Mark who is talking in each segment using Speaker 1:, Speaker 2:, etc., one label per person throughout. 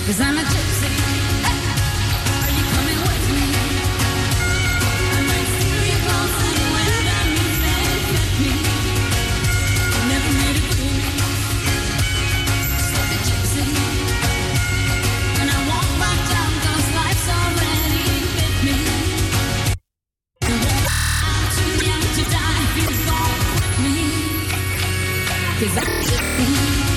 Speaker 1: 'cause I'm a gypsy. Hey, are you coming with me? I might steal your clothes and wear them if they fit me. Never made a agreement, just like a gypsy. And I won't back down 'cause life's already hit me. I'm too young to die if you don't quit me, 'cause I'm a gypsy.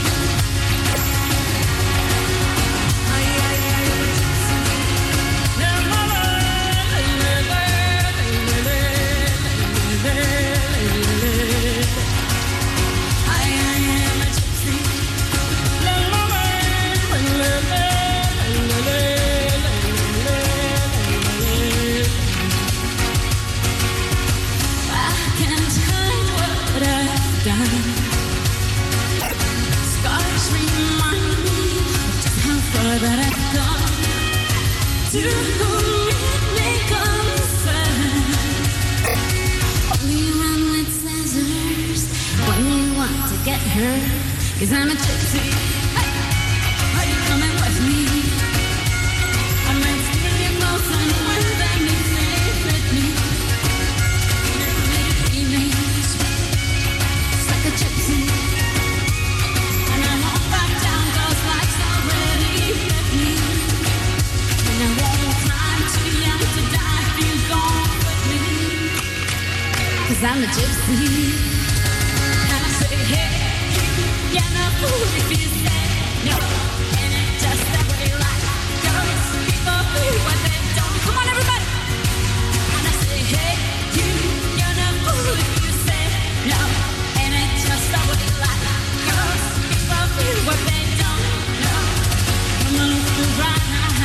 Speaker 1: Scars remind me of just how far that I've gone. To whom it may concern, only run with scissors when you want to get hurt. 'Cause I'm a gypsy. Hey, are you coming with me? I might steal your clothes and wear them if they fit me. Never made agreements, just like a gypsy. And I won't back down 'cause life's already hit me. And I won't cry, I'm too young to die if you don't quit me. 'Cause I'm a gypsy. And I say, hey, you're not fool if you say no. And it's just the way life goes. People do what they don't. Come on, everybody. And I say, hey, you're not fool if you say no. And it's just the way life goes. People do what they don't know. Come on, let's do right.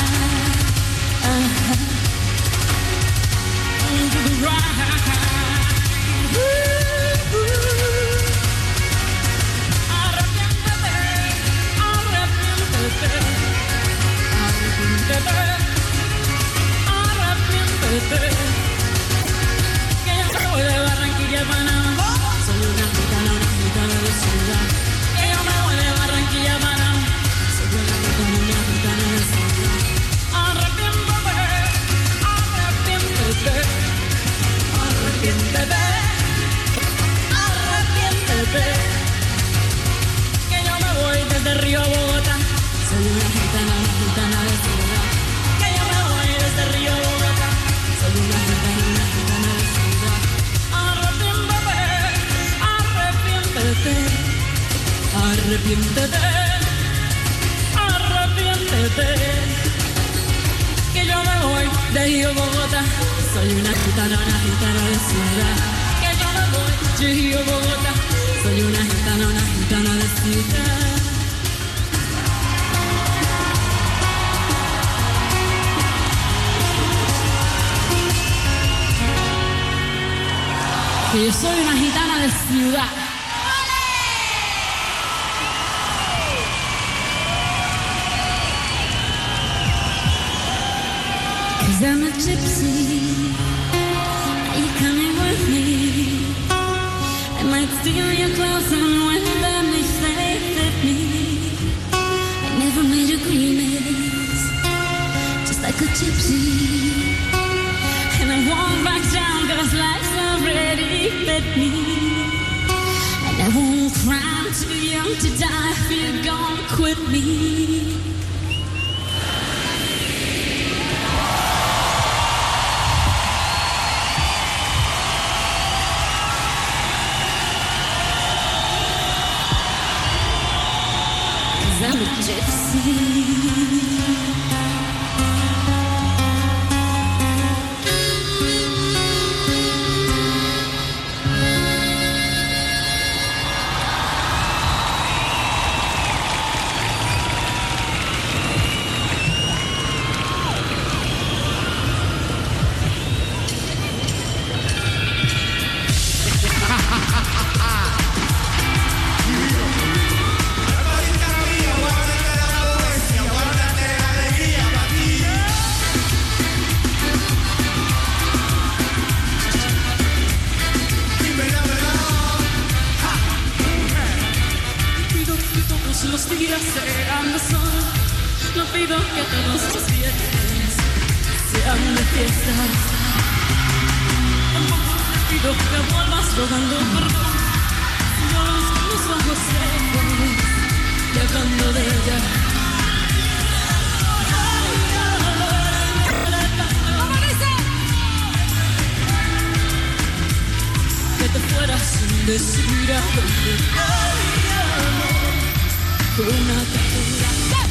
Speaker 1: To the right. Arrepiéntete, que yo me voy de Barranquilla a Panamá. Soy una gitana de ciudad. Que yo me voy de Barranquilla a Panamá. Soy una gitana de ciudad. Arrepiéntete, arrepiéntete, arrepiéntete, arrepiéntete, que yo me voy desde Río a Bogotá. Soy una gitana de ciudad. Que yo me voy desde Río a Bogotá. Soy una gitana de ciudad. Arrepiéntete, arrepiéntete, arrepiéntete, arrepiéntete, que yo me voy de Río a Bogotá. Soy una gitana de ciudad. Que yo me voy de Río a Bogotá. Soy una gitana de ciudad. Que yo soy una gitana de ciudad. Cause I'm a gypsy. Are you coming with me? I might steal your clothes and wear them if they fit me. I never made agreements, just like a gypsy. And I won't back down 'cause life's already fit me. And I won't cry, I'm too young to die if you're gonna quit me. I'm a gypsy. pido que todos los viernes sean de fiesta. Tampoco te pido que vuelvas rogando perdón. Yo con los ojos secos y hablando de ella. Que te fueras sin decir a dónde. Con una captura.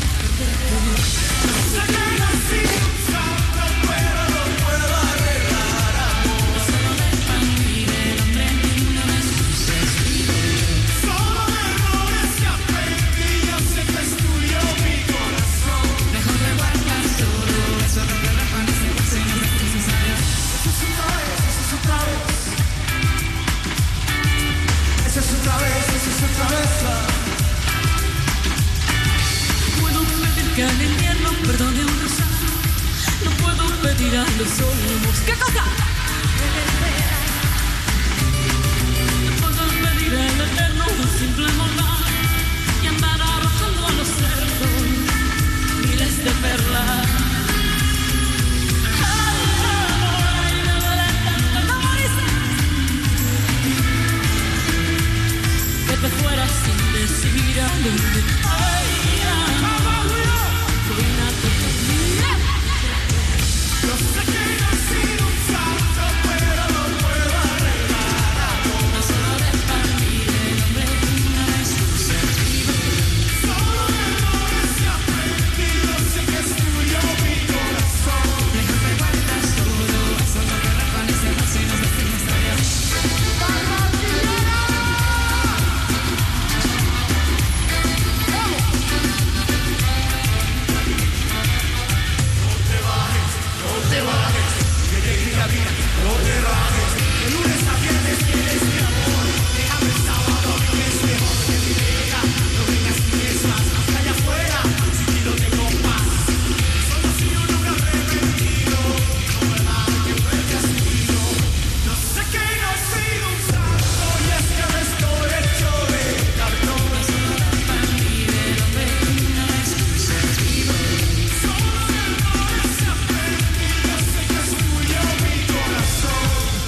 Speaker 2: Sé que no he sido un santo, pero lo puedo arreglar, amor.
Speaker 1: Solo de partir el hombre no me sucede.
Speaker 2: Solo de errores que aprendí, yo sé que es tuyo mi corazón.
Speaker 1: Mejor de guardar solo eso que te reparece si no es necesario.
Speaker 2: Eso es otra vez, eso es otra vez. Eso es otra vez, eso es otra vez.
Speaker 1: Puedo pedir que al invierno perdone un rosario. No puedo pedir a los olmos. ¿Qué cosa? No puedo pedir al eterno un simple molar y andar arrojando a los cerdos miles de perlas. Ay, amor, ay, me duele tanto no morirse. Que te fueras sin decir a dónde. Ay,
Speaker 2: Yo sé que no he sido un santo, pero lo puedo arreglar, amor.
Speaker 1: no solo de partir el hombre una vez sucedido.
Speaker 2: Solo de errores que aprendí, yo sé que es tuyo mi corazón.
Speaker 1: Mejor te guardas todo eso que te reparece si no es necesario.
Speaker 2: Sé que no he sido un santo y es que me estoy hecho de cartón.
Speaker 1: No solo de partir el hombre una vez sucedido.
Speaker 2: Solo de errores que aprendí, yo sé que es tuyo mi corazón.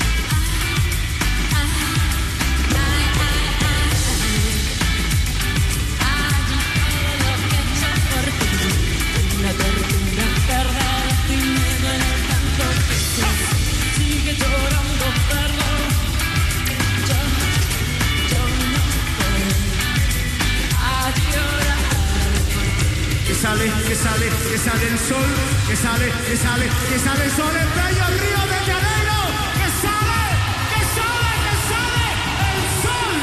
Speaker 1: La tortura perder y me duele tanto que sigue llorando, perdón. Yo no puedo a llorar.
Speaker 2: Que sale el sol, que sale el sol en bello Río de Janeiro. Que sale el sol.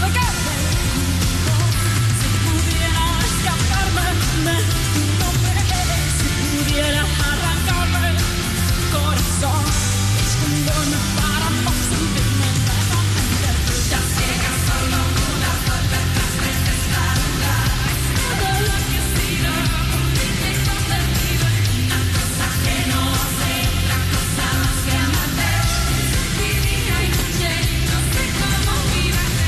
Speaker 1: lo que tengo. Si pudiera escaparme de tu nombre, si pudiera arrancarme el corazón, esconderme para no sentirme nuevamente. Ya ciega, solo muda, por detrás de esta luna. Todo lo que siga, hundirme convertido en una cosa que no hace otra cosa más que amarte. Mi día y noche, no sé cómo vivir.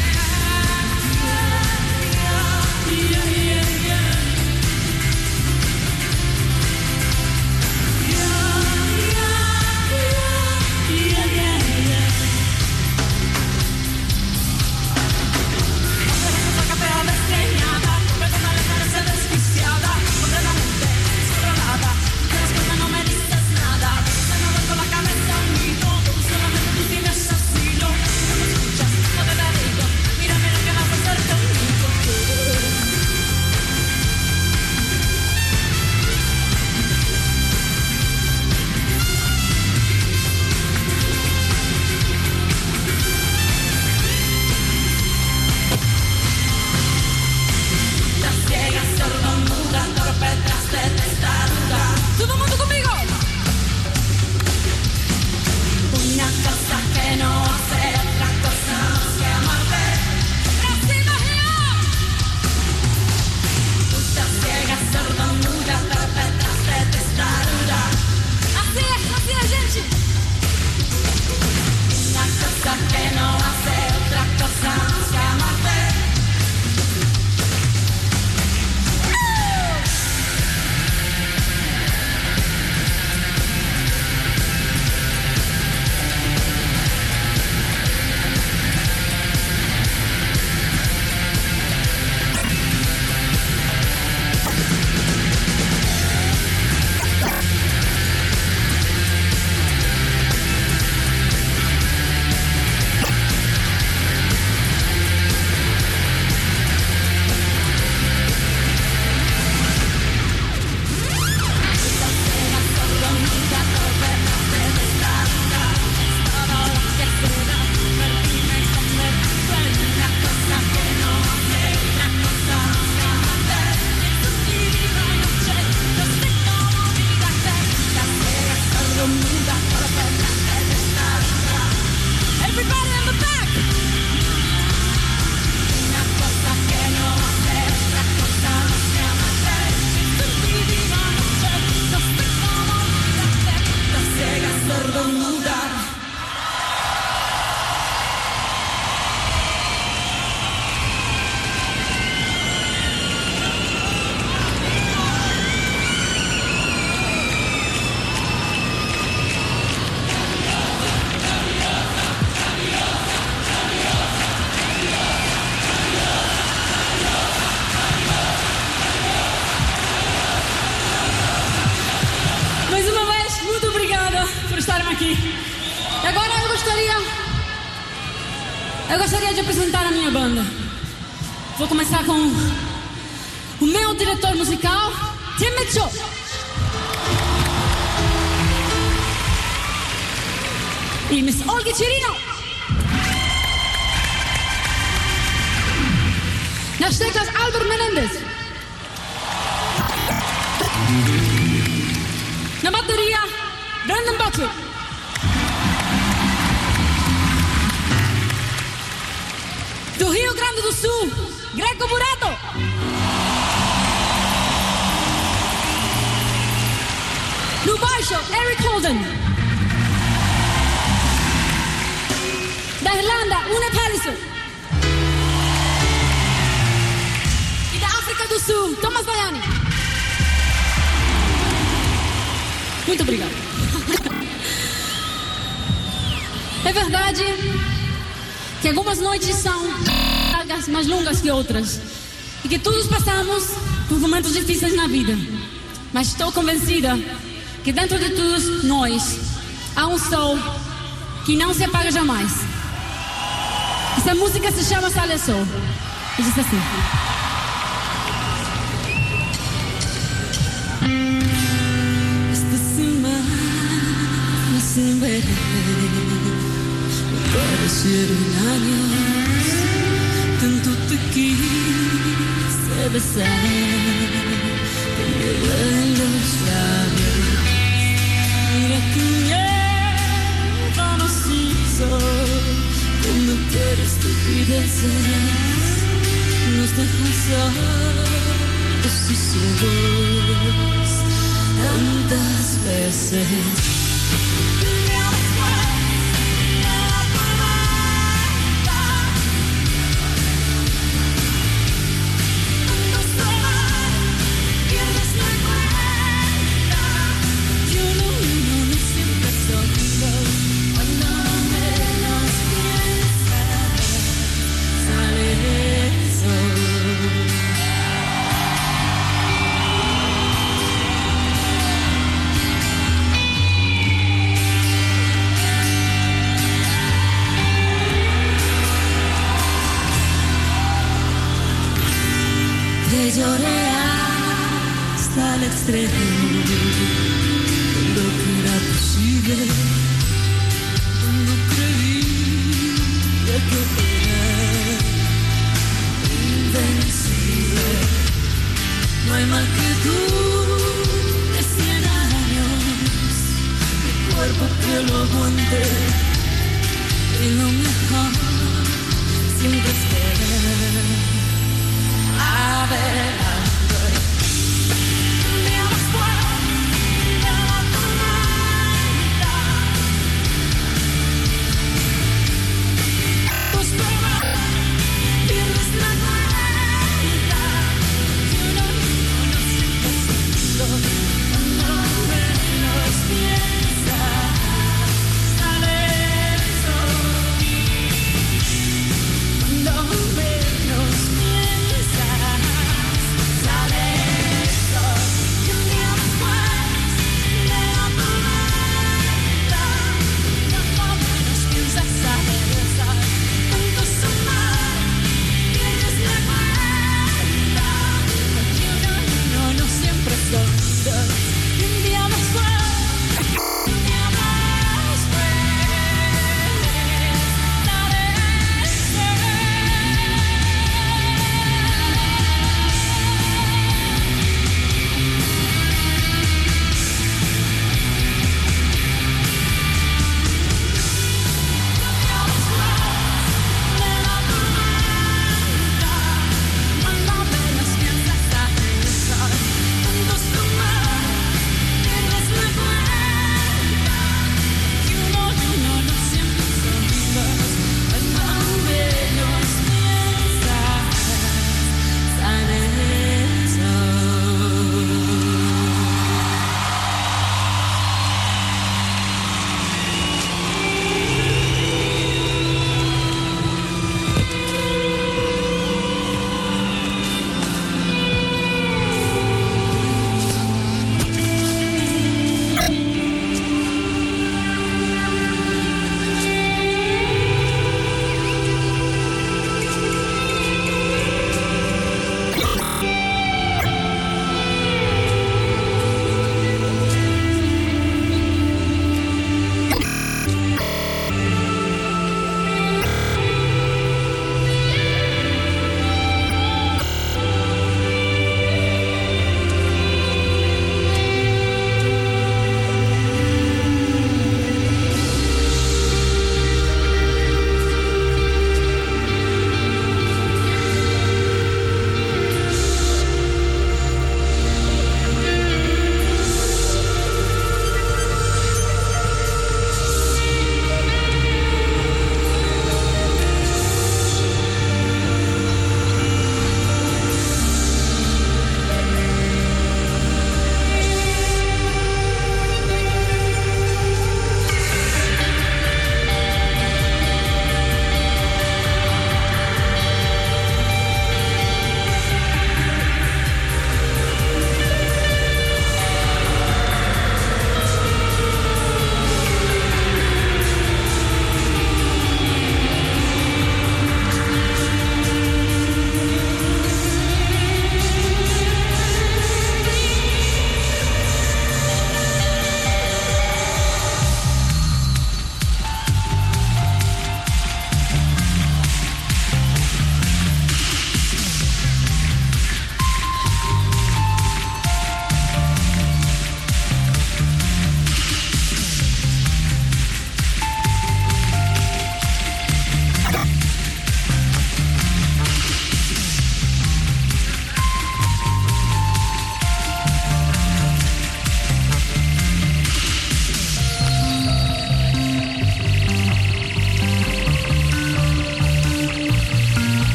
Speaker 1: Todo el mundo conmigo. Una cosa que no hace otra cosa más que amarte. ¡Así magia! Tú estás ciega, sorda, muda, perpetraste testaruda. Así es, gente. Una cosa que no hace otra cosa más que amarte. Everybody in the back. Una cosa que no hace otra cosa más que amarte. Tu divina noche, no sé cómo olvidarte. Estás ciega, sordo, muda. Mais uma vez, muito obrigada por estarem aqui. E agora eu gostaria de apresentar a minha banda. Vou começar com o meu diretor musical, Tim Mitchell. E Miss Olga Chirino. Nas teclas, Albert Menendez. Na bateria, Brandon Buckley. Do Rio Grande do Sul, Greco Burato. No baixo, Eric Holden. Da Irlanda, Une Pallison. E da África do Sul, Thomas Baiani. Muito obrigada. É verdade que algumas noites são mais longas que outras e que todos passamos por momentos difíceis na vida. Mas estou convencida que dentro de todos nós há um sol que não se apaga jamais. Essa música se chama Sale Sol e diz assim: esta semana sem ver, puede ser un año tanto te quise besar, te llevé en los labios. Mira que miedo nos hizo cometer estupideces, nos deja sordos y ciegos tantas veces. Lloré hasta el extremo, lo que era posible, no creía que era invencible. No hay mal que dure 100 años, mi cuerpo que lo aguante, y lo mejor siempre esperar.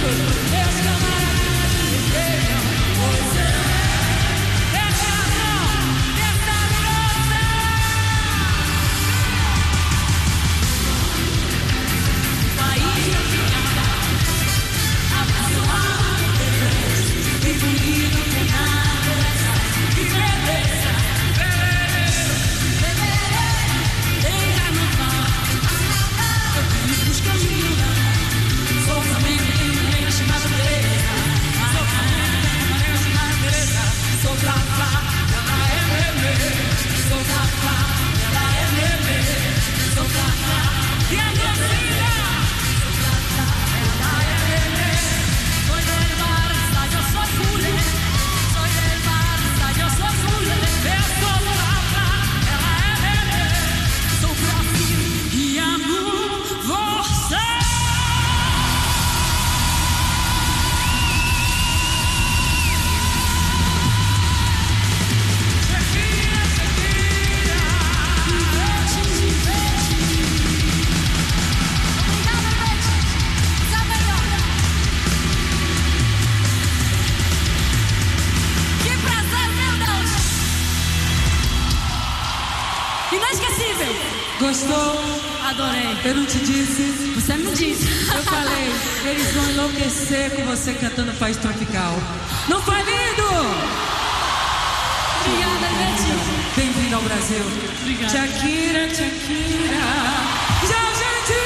Speaker 1: Inesquecível.
Speaker 3: Gostou?
Speaker 1: Adorei.
Speaker 3: Eu não te disse?
Speaker 1: Você me disse.
Speaker 3: Eu falei, eles vão enlouquecer com você cantando País Tropical. Não foi lindo?
Speaker 1: Obrigada, Ivete.
Speaker 3: Bem-vindo ao Brasil.
Speaker 1: Obrigada.
Speaker 3: Shakira, Shakira. Tchau, gente!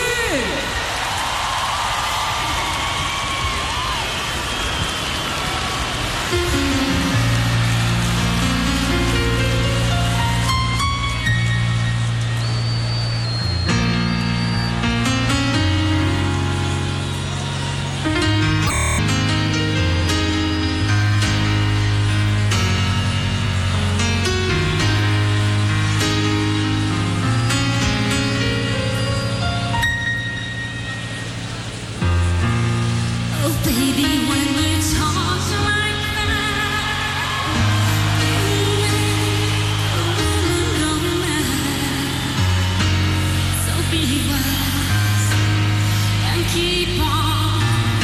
Speaker 1: Oh, baby, when we talk like that, you make a woman go mad. So be wise and keep on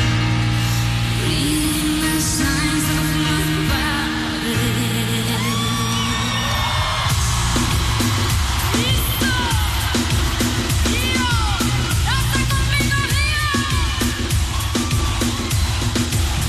Speaker 1: reading the signs of my body. Listo, Rio, danza conmigo, Rio.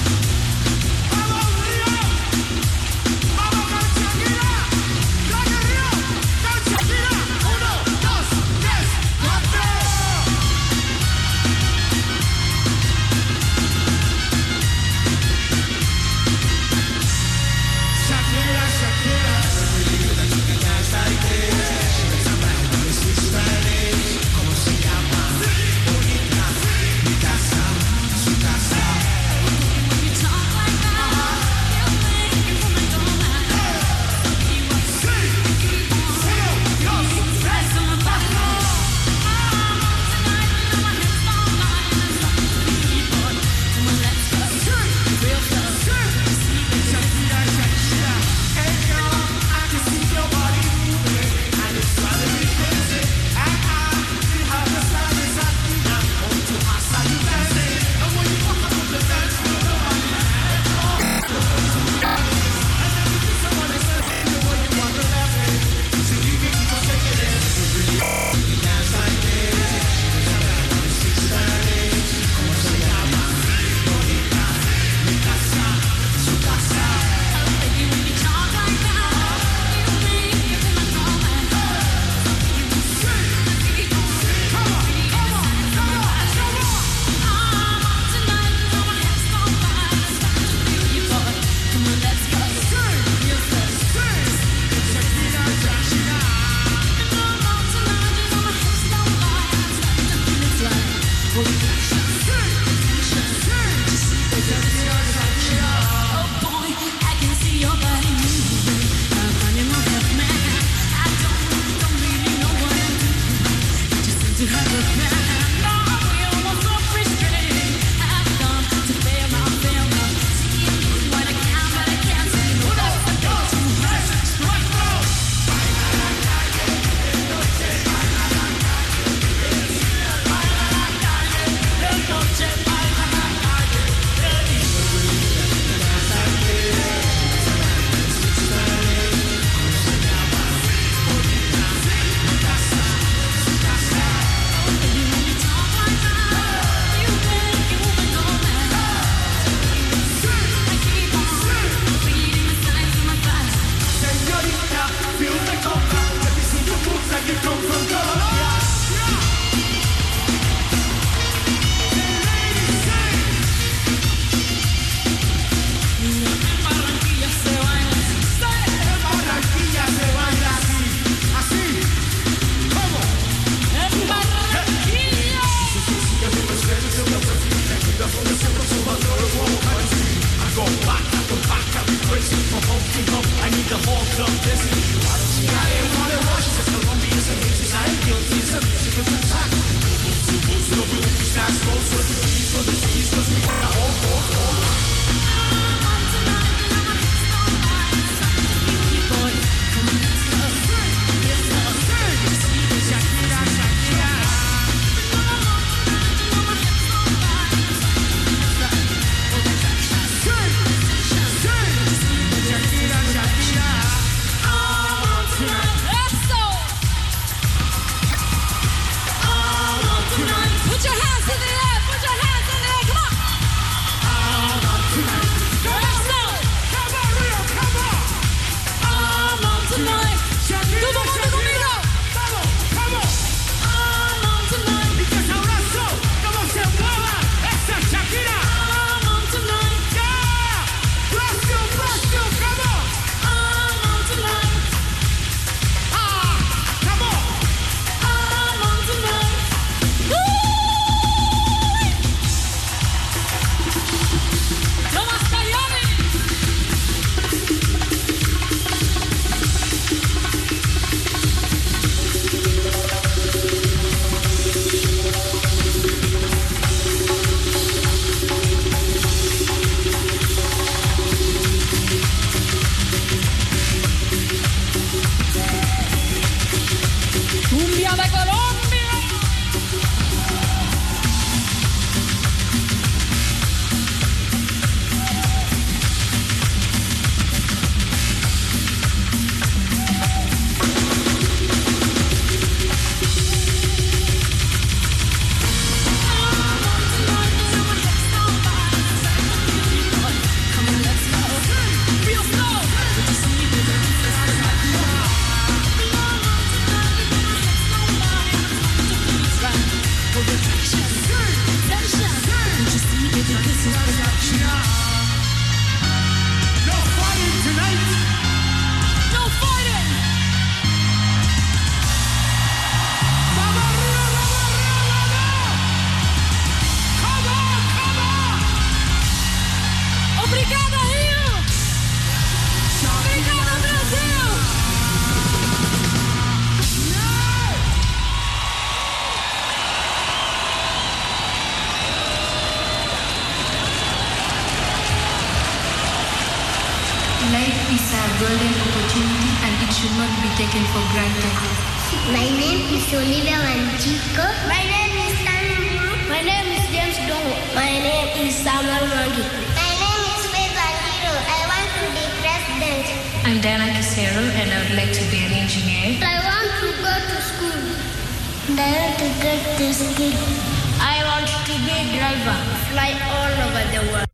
Speaker 4: Life is a golden opportunity and it should not be taken for granted.
Speaker 5: My name is Olivia Wanjiko. My name is Tanu. My name is James Dongo. My name is Samuel Wangi. My name is Faith Angiro. I want to be president.
Speaker 4: I'm Diana Kisero and I would like to be an engineer.
Speaker 5: I want to go to school. And I want to get to school. I want to be a driver. Fly all over the world.